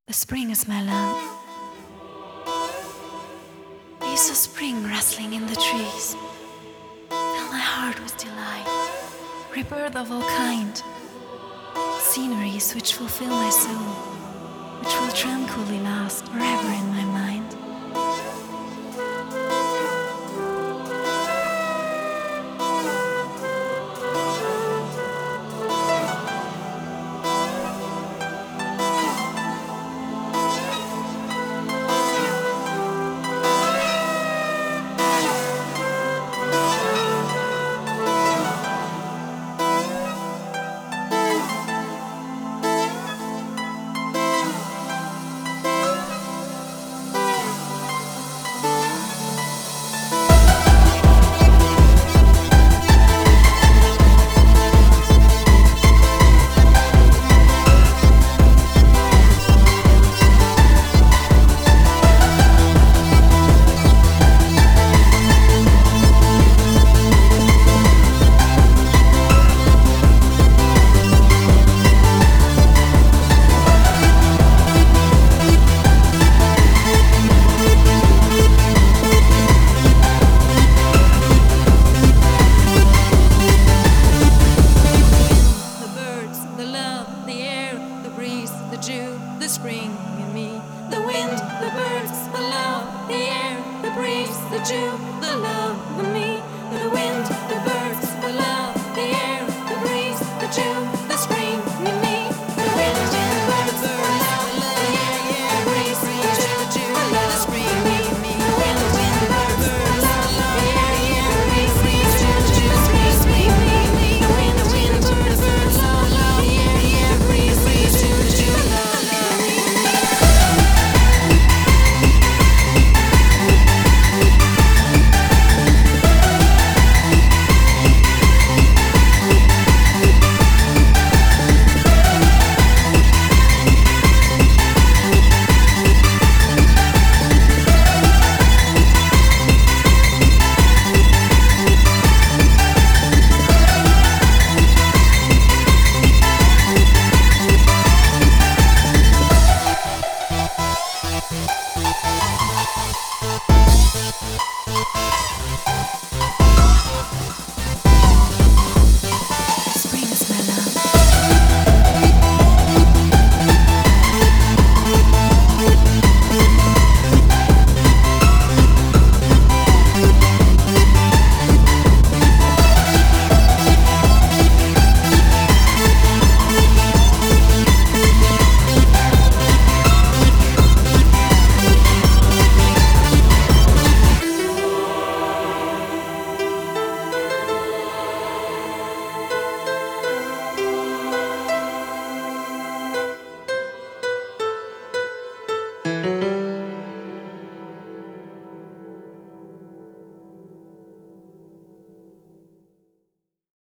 The spring is my love. I saw spring rustling in the trees. Fill my heart with delight. Rebirth of all kind. Sceneries which fulfill my soul, which will tranquilly last forever in my mind. The dew, the spring in me, the wind, the birds, the love, the air, the breeze, the dew, the love in me, the wind, the birds.